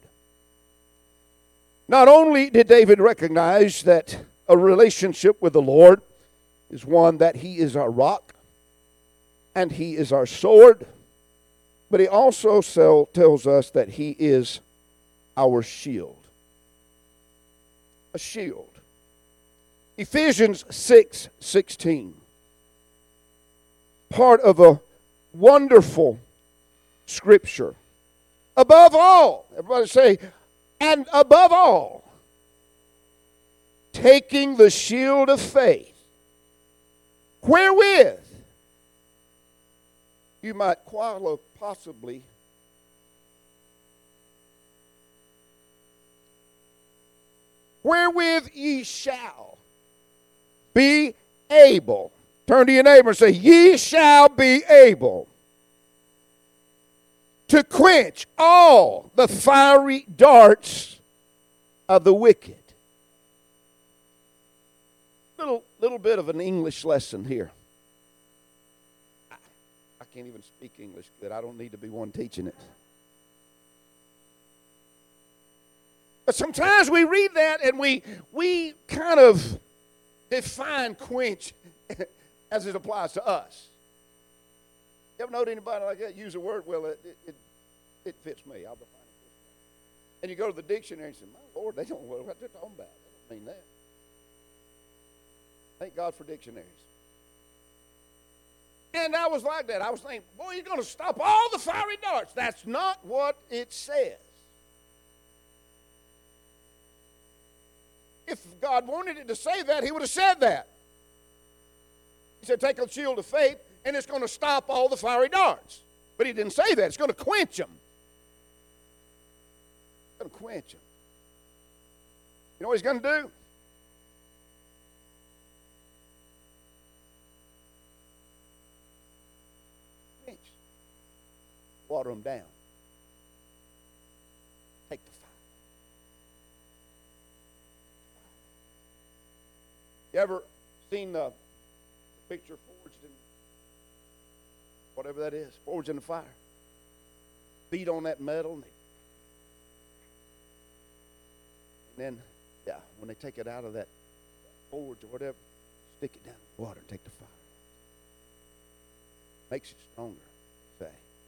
Not only did David recognize that a relationship with the Lord is one that He is our rock and He is our sword, but he also tells us that He is our shield. A shield. Ephesians six sixteen. Part of a wonderful scripture. Above all, everybody say, and above all, taking the shield of faith, wherewith you might qualify possibly wherewith ye shall be able. Turn to your neighbor and say, ye shall be able to quench all the fiery darts of the wicked. Little, little bit of an English lesson here. I, I can't even speak English good. I don't need to be one teaching it. But sometimes we read that and we we kind of define quench as it applies to us. You ever know anybody like that use a word? Well, it it, it fits me. I'll define it this way. And you go to the dictionary and say, my Lord, they don't know what they're talking about. They don't mean that. Thank God for dictionaries. And I was like that. I was thinking, boy, you're going to stop all the fiery darts. That's not what it says. If God wanted it to say that, He would have said that. He said, take a shield of faith, and it's going to stop all the fiery darts. But He didn't say that. It's going to quench them. It's going to quench them. You know what He's going to do? Quench. Water them down. Take the fire. You ever seen the picture forged in, whatever that is, forged in the fire? Beat on that metal, and, they, and then, yeah, when they take it out of that forge or whatever, stick it down in the water and take the fire. Makes it stronger, say.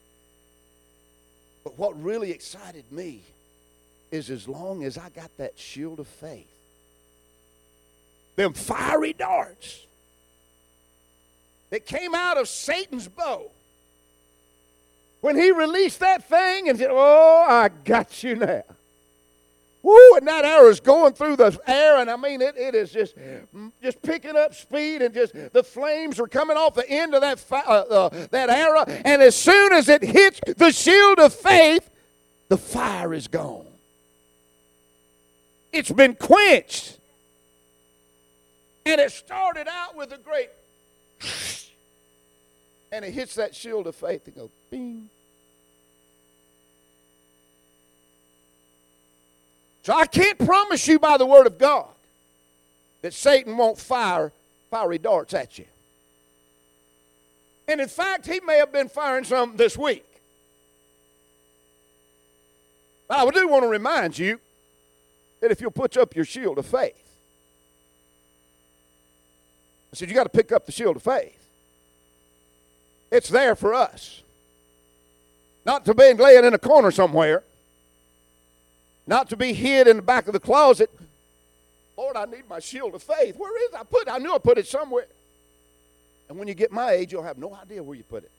But what really excited me is as long as I got that shield of faith, them fiery darts that came out of Satan's bow, when he released that thing and said, oh, I got you now. Woo, and that arrow is going through the air, and I mean, it, it is just, just picking up speed, and just the flames are coming off the end of that, fi- uh, uh, that arrow, and as soon as it hits the shield of faith, the fire is gone. It's been quenched. And it started out with a great, and it hits that shield of faith and goes, bing. So I can't promise you by the word of God that Satan won't fire fiery darts at you. And in fact, he may have been firing some this week. But I do want to remind you that if you'll put up your shield of faith, I said you got to pick up the shield of faith. It's there for us. Not to be laying in a corner somewhere. Not to be hid in the back of the closet. Lord, I need my shield of faith. Where is it? I put it? I knew I put it somewhere. And when you get my age, you'll have no idea where you put it.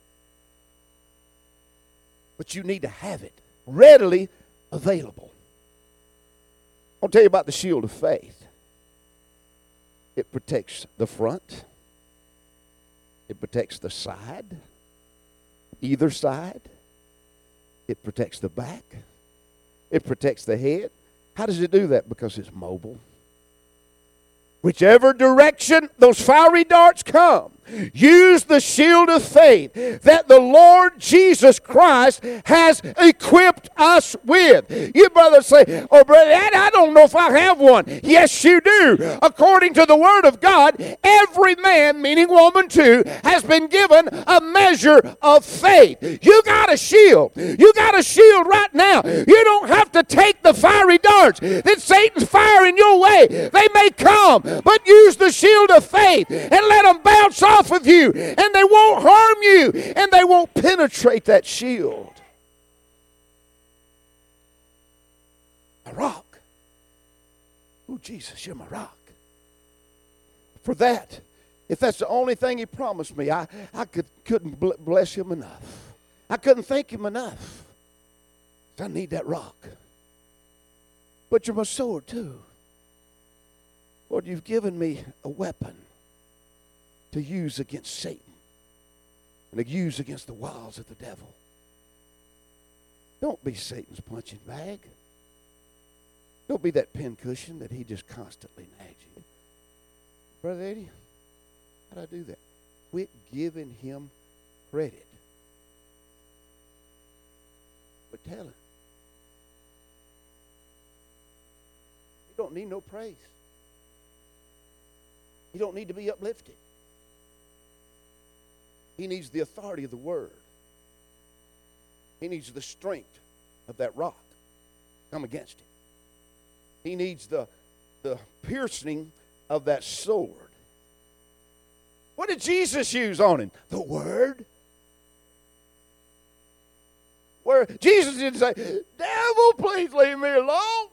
But you need to have it readily available. I'll tell you about the shield of faith. It protects the front. It protects the side, either side. It protects the back. It protects the head. How does it do that? Because it's mobile. Whichever direction those fiery darts come, use the shield of faith that the Lord Jesus Christ has equipped us with. You brothers say, oh, brother, I don't know if I have one. Yes, you do. According to the Word of God, every man, meaning woman too, has been given a measure of faith. You got a shield. You got a shield right now. You don't have to take the fiery darts that Satan's firing your way. They may come, but use the shield of faith and let them bounce off of you, and they won't harm you, and they won't penetrate that shield. A rock. Oh, Jesus, you're my rock. For that, if that's the only thing he promised me, I, I could, couldn't bless him enough. I couldn't thank him enough. I need that rock. But you're my sword too. Lord, you've given me a weapon to use against Satan and to use against the wiles of the devil. Don't be Satan's punching bag. Don't be that pincushion that he just constantly nags you. Brother Eddie, how do I do that? Quit giving him credit. But tell him. You don't need no praise. You don't need to be uplifted. He needs the authority of the Word. He needs the strength of that rock. Come against it. He needs the, the piercing of that sword. What did Jesus use on him? The Word. Where Jesus didn't say, devil, please leave me alone.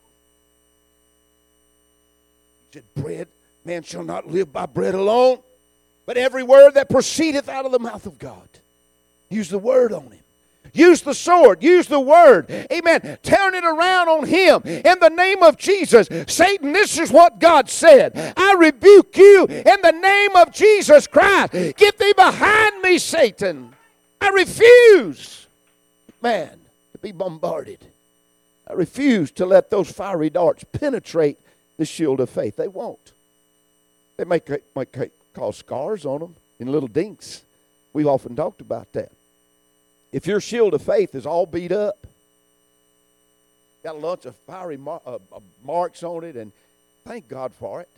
He said, bread, man shall not live by bread alone, but every word that proceedeth out of the mouth of God. Use the Word on him. Use the sword. Use the Word. Amen. Turn it around on him. In the name of Jesus. Satan, this is what God said. I rebuke you in the name of Jesus Christ. Get thee behind me, Satan. I refuse, man, to be bombarded. I refuse to let those fiery darts penetrate the shield of faith. They won't. They might, might cause scars on them and little dinks. We've often talked about that. If your shield of faith is all beat up, got a bunch of fiery mar- uh, uh, marks on it, and thank God for it.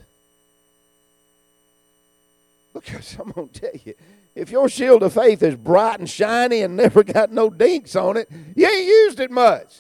Because I'm going to tell you, if your shield of faith is bright and shiny and never got no dinks on it, you ain't used it much.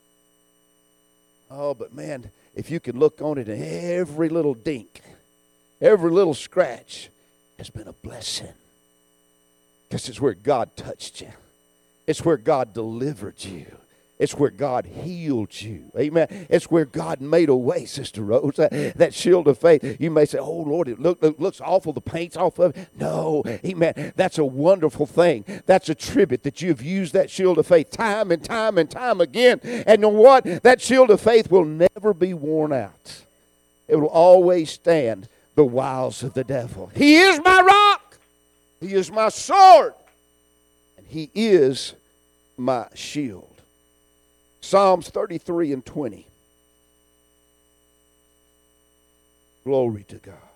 Oh, but man, if you can look on it and every little dink, every little scratch has been a blessing. Because it's where God touched you. It's where God delivered you. It's where God healed you. Amen. It's where God made a way, Sister Rose. That, that shield of faith. You may say, oh, Lord, it, look, it looks awful. The paint's off of it. No. Amen. That's a wonderful thing. That's a tribute that you've used that shield of faith time and time and time again. And you know what? That shield of faith will never be worn out. It will always stand the wiles of the devil. He is my rock. He is my sword. And he is my shield. Psalms thirty-three and twenty. Glory to God.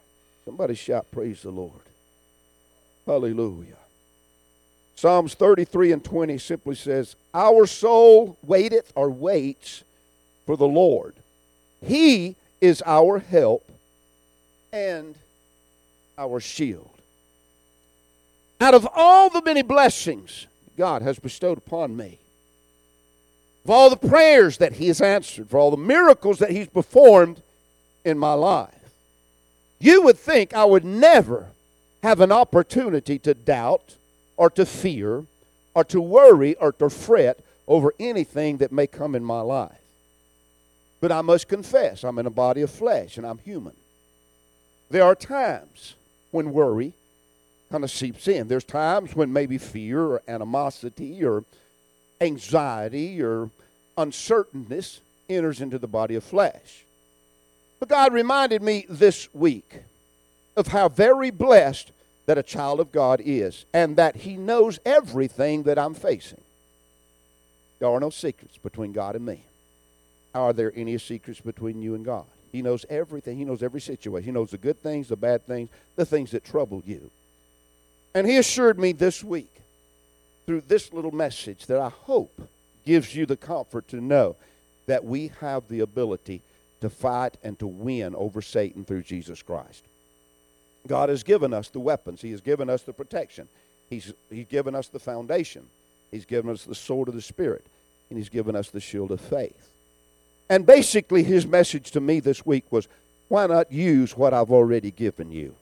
Somebody shout, praise the Lord. Hallelujah. Psalms thirty-three and twenty simply says, our soul waiteth or waits for the Lord. He is our help and our shield. Out of all the many blessings God has bestowed upon me, of all the prayers that He has answered, for all the miracles that He's performed in my life, you would think I would never have an opportunity to doubt or to fear or to worry or to fret over anything that may come in my life. But I must confess, I'm in a body of flesh and I'm human. There are times when worry kind of seeps in. There's times when maybe fear or animosity or anxiety or uncertainness enters into the body of flesh. But God reminded me this week of how very blessed that a child of God is, and that He knows everything that I'm facing. There are no secrets between God and me. Are there any secrets between you and God? He knows everything. He knows every situation. He knows the good things, the bad things, the things that trouble you. And He assured me this week through this little message that I hope gives you the comfort to know that we have the ability to fight and to win over Satan through Jesus Christ. God has given us the weapons. He has given us the protection. He's, he's given us the foundation. He's given us the sword of the Spirit. And He's given us the shield of faith. And basically His message to me this week was, why not use what I've already given you?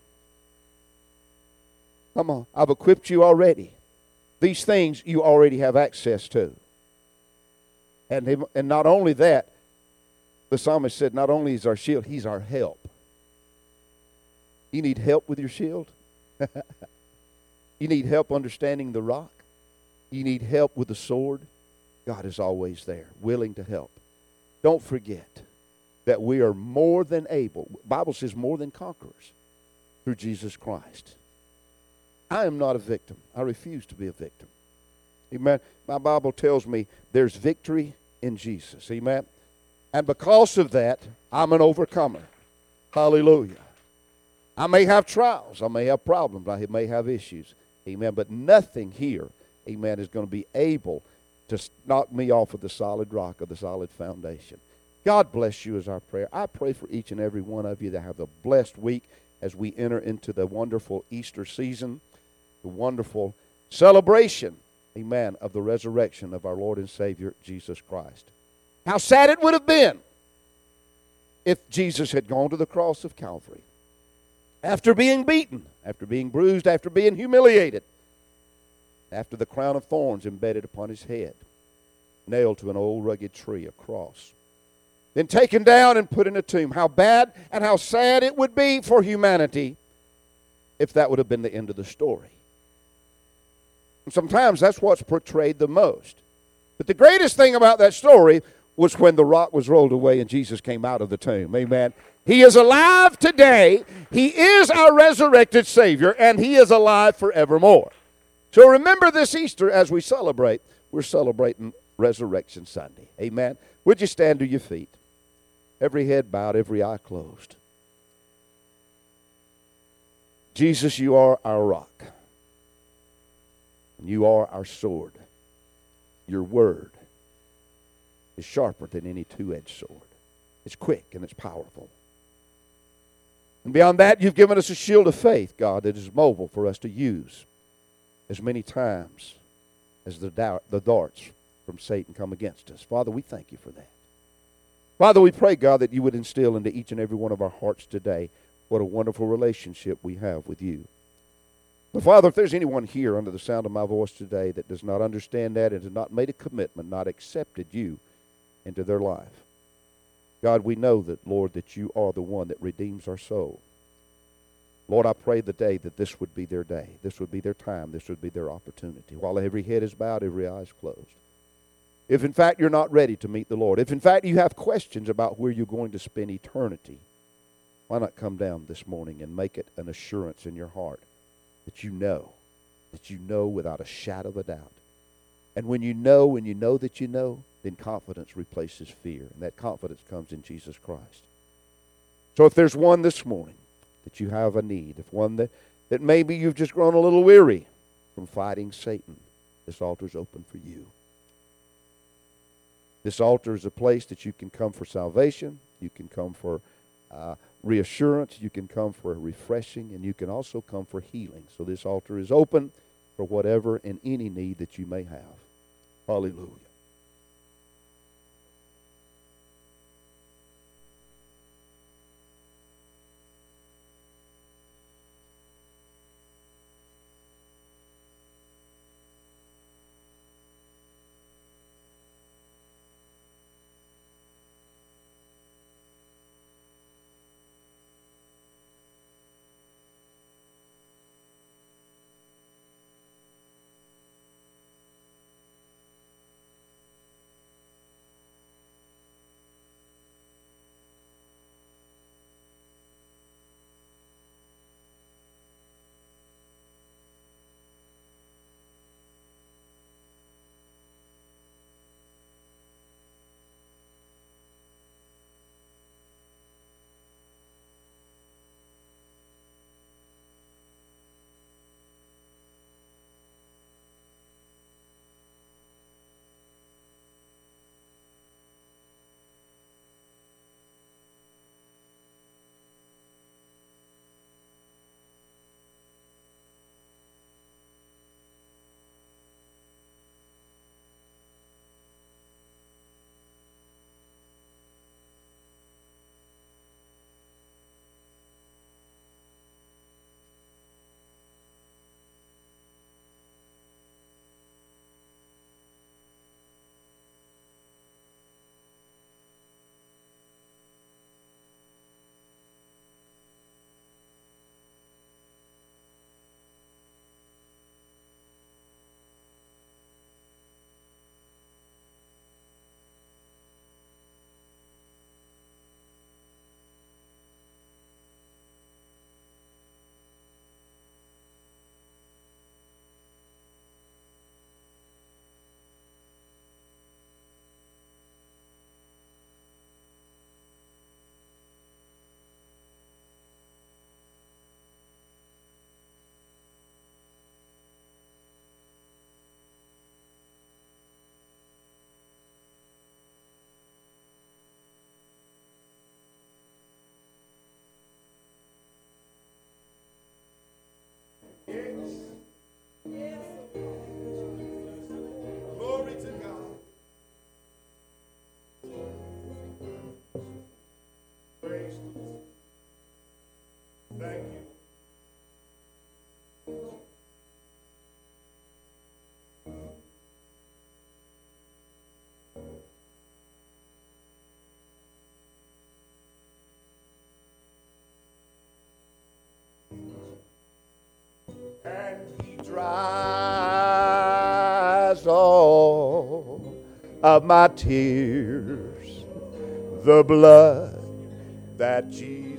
Come on, I've equipped you already. These things you already have access to. And, and not only that, the psalmist said, not only is our shield, He's our help. You need help with your shield? You need help understanding the rock? You need help with the sword? God is always there, willing to help. Don't forget that we are more than able. The Bible says more than conquerors through Jesus Christ. I am not a victim. I refuse to be a victim. Amen. My Bible tells me there's victory in Jesus. Amen. And because of that, I'm an overcomer. Hallelujah. I may have trials. I may have problems. I may have issues. Amen. But nothing here, amen, is going to be able to knock me off of the solid rock of the solid foundation. God bless you is our prayer. I pray for each and every one of you that have a blessed week as we enter into the wonderful Easter season, the wonderful celebration, amen, of the resurrection of our Lord and Savior, Jesus Christ. How sad it would have been if Jesus had gone to the cross of Calvary after being beaten, after being bruised, after being humiliated, after the crown of thorns embedded upon His head, nailed to an old rugged tree, a cross, then taken down and put in a tomb. How bad and how sad it would be for humanity if that would have been the end of the story. And sometimes that's what's portrayed the most. But the greatest thing about that story was when the rock was rolled away and Jesus came out of the tomb. Amen. He is alive today. He is our resurrected Savior, and He is alive forevermore. So remember this Easter as we celebrate. We're celebrating Resurrection Sunday. Amen. Would you stand to your feet? Every head bowed, every eye closed. Jesus, you are our rock. And you are our sword. Your word is sharper than any two-edged sword. It's quick and it's powerful. And beyond that, you've given us a shield of faith, God, that is mobile for us to use as many times as the, dart, the darts from Satan come against us. Father, we thank you for that. Father, we pray, God, that you would instill into each and every one of our hearts today what a wonderful relationship we have with you. But Father, if there's anyone here under the sound of my voice today that does not understand that and has not made a commitment, not accepted you into their life, God, we know that, Lord, that you are the one that redeems our soul. Lord, I pray the day that this would be their day. This would be their time. This would be their opportunity. While every head is bowed, every eye is closed. If, in fact, you're not ready to meet the Lord, if, in fact, you have questions about where you're going to spend eternity, why not come down this morning and make it an assurance in your heart that you know, that you know without a shadow of a doubt. And when you know and you know that you know, then confidence replaces fear. And that confidence comes in Jesus Christ. So if there's one this morning that you have a need, if one that, that maybe you've just grown a little weary from fighting Satan, this altar is open for you. This altar is a place that you can come for salvation, you can come for uh, reassurance, you can come for refreshing, and you can also come for healing. So this altar is open for whatever and any need that you may have. Hallelujah. Glory to God. Praise the Lord. Thank you. And he dries all of my tears, the blood that Jesus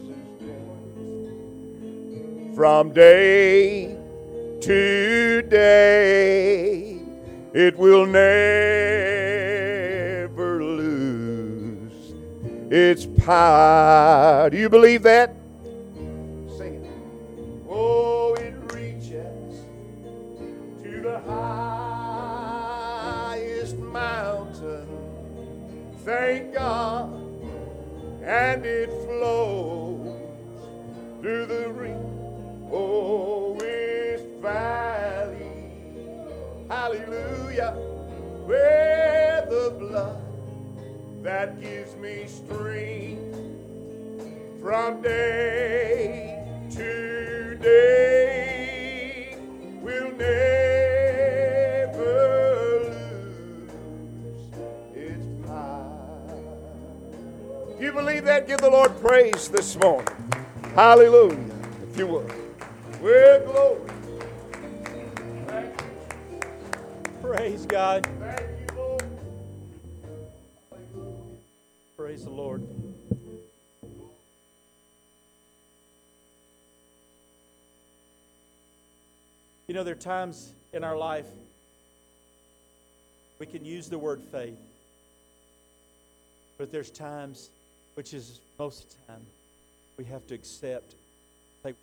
from day to day, it will never lose its power. Do you believe that? Sing it. Oh, it reaches to the highest mountain, thank God, and it flows through the lowest valley, hallelujah, where the blood that gives me strength from day to day will never lose its power. If you believe that, give the Lord praise this morning. Hallelujah. If you would. With glory. Thank you. Praise God. Thank you, Lord. Praise the Lord. You know, there are times in our life we can use the word faith, but there's times, which is most of the time, we have to accept Take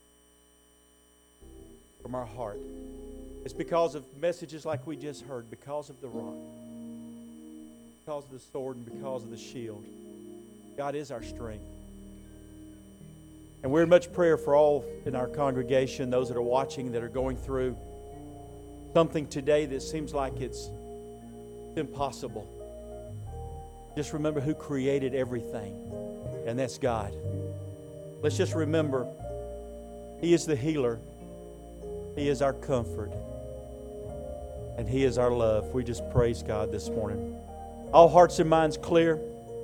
from our heart. It's because of messages like we just heard, because of the rock, because of the sword, and because of the shield. God is our strength. And we're in much prayer for all in our congregation, those that are watching, that are going through something today that seems like it's impossible. Just remember who created everything, and that's God. Let's just remember, He is the healer. He is our comfort. And He is our love. We just praise God this morning. All hearts and minds clear.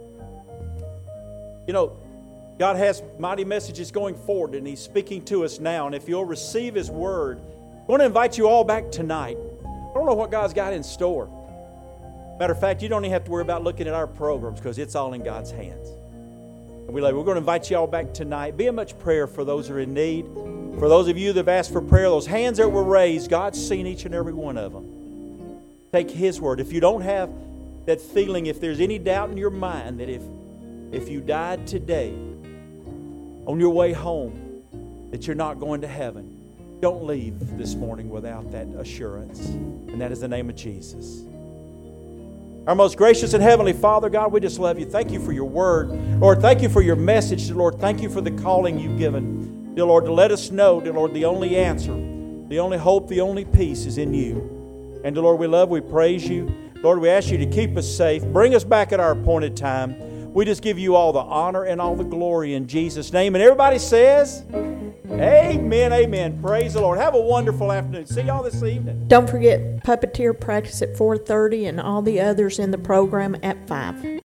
You know, God has mighty messages going forward, and He's speaking to us now. And if you'll receive His word, I want to invite you all back tonight. I don't know what God's got in store. Matter of fact, you don't even have to worry about looking at our programs because it's all in God's hands. And we love you. We're going to invite you all back tonight. Be in much prayer for those who are in need. For those of you that have asked for prayer, those hands that were raised, God's seen each and every one of them. Take His word. If you don't have that feeling, if there's any doubt in your mind that if, if you died today, on your way home, that you're not going to heaven, don't leave this morning without that assurance. And that is the name of Jesus. Our most gracious and heavenly Father, God, we just love you. Thank you for your word. Lord, thank you for your message. Lord, thank you for the calling you've given. Dear Lord, to let us know, dear Lord, the only answer, the only hope, the only peace is in you. And dear Lord, we love, we praise you. Lord, we ask you to keep us safe. Bring us back at our appointed time. We just give you all the honor and all the glory in Jesus' name. And everybody says, amen, amen. Praise the Lord. Have a wonderful afternoon. See y'all this evening. Don't forget puppeteer practice at four thirty and all the others in the program at five.